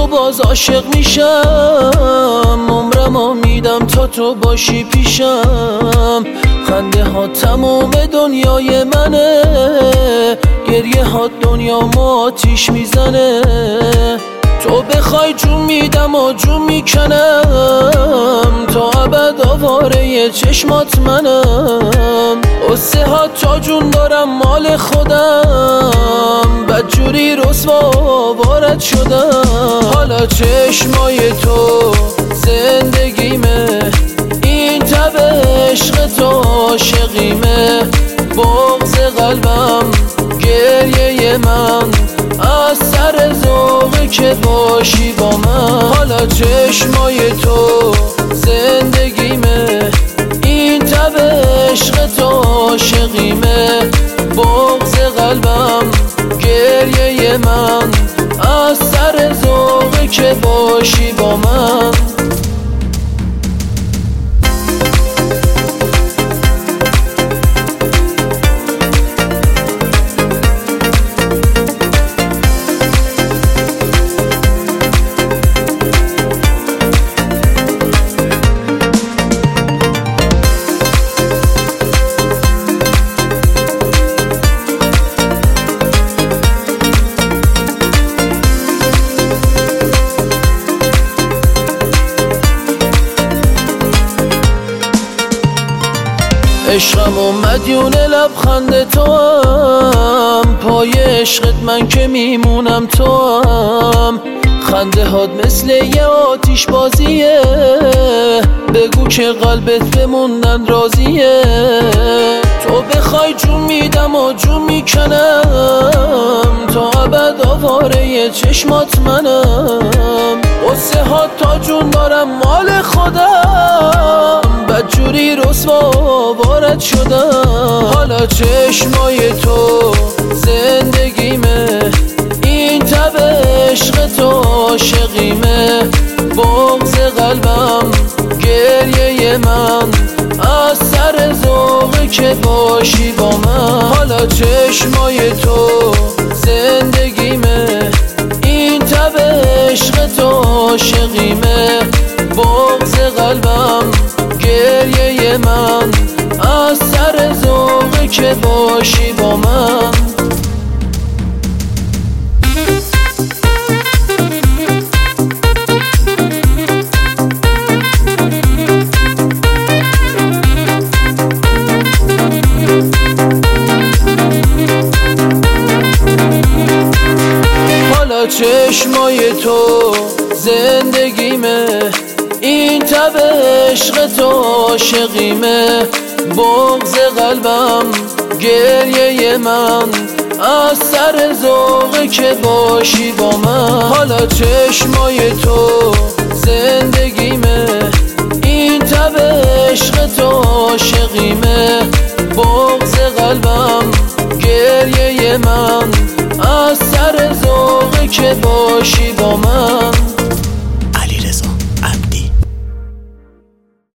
تو باز عاشق میشم، عمرمو میدم تا تو باشی پیشم. خنده ها تموم دنیای منه، گریه ها دنیامو آتیش میزنه. تو بخوای جون میدم و جون میکنم، تا ابد آواره چشمات منم. قصه ها تا جون دارم مال خودم، بدجوری رسوا وارد شدم. حالا چشمای تو زندگیمه، این تب عشق تو عاشقیمه. بغض قلبم گریه من، از سر ذوقی که باشی با من. حالا چشمای تو زندگیمه، این تب عشق تو عاشقیمه. بغض قلبم گریه من، از سر ذوقی که باشی با من. عشقم و مدیون لبخند تو هم، پای عشقت من که میمونم تو هم. خنده هات مثل یه آتیش بازیه، بگو که قلبت بموندن راضیه. تو بخوای جون میدم و جون میکنم، تا ابد آواره چشمات منم. قصه ها تا جون دارم مال خودم، بدجوری رسوا وارد شدم. حالا چشمای تو زندگیمه، این تب عشق تو عاشقیمه. بغض قلبم گریه من، از سر ذوقی که باشی با من. حالا چشمای تو زندگیمه، این تب عشق تو عاشقیمه. بغض قلبم گریه من، از سر ذوقی که باشی با من. حالا چشمای تو زندگیمه، این تب عشق تو عاشقیمه. بغض قلبم گریه من، از سر ذوقی که باشی با من. حالا چشمای تو زندگیمه، این تب عشق تو عاشقیمه. بغض قلبم گریه من، از سر ذوقی که باشی با من.